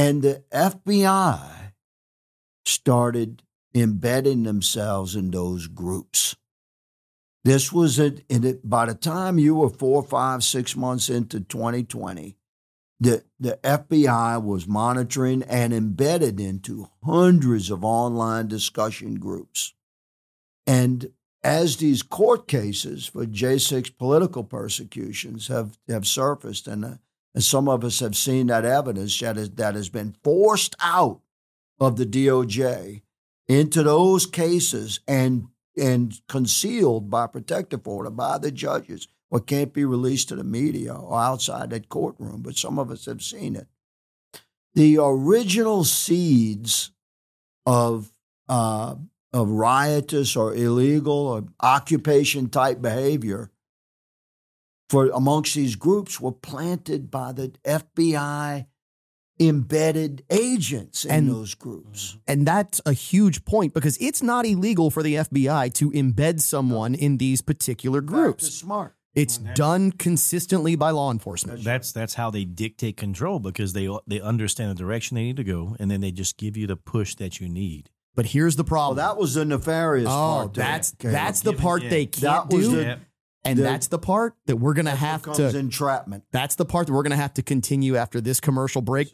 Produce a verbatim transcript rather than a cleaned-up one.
And the F B I started embedding themselves in those groups. This was it. it by the time you were four, five, six months into twenty twenty, the, the F B I was monitoring and embedded into hundreds of online discussion groups. And as these court cases for J six political persecutions have, have surfaced, and, uh, and some of us have seen that evidence that, is, that has been forced out of the D O J into those cases and and concealed by protective order by the judges, or can't be released to the media or outside that courtroom, but some of us have seen it. The original seeds of uh, of riotous or illegal or occupation-type behavior for amongst these groups were planted by the F B I embedded agents in and, those groups. And that's a huge point, because it's not illegal for the F B I to embed someone in these particular groups. It's smart. It's done consistently by law enforcement. That's that's how they dictate control, because they they understand the direction they need to go, and then they just give you the push that you need. But here's the problem. Well, that was the nefarious oh, part. that's Okay. that's the part Yeah. they can't That was do. the- And the- that's the part that we're going to have becomes to entrapment. That's the part that we're going to have to continue after this commercial break.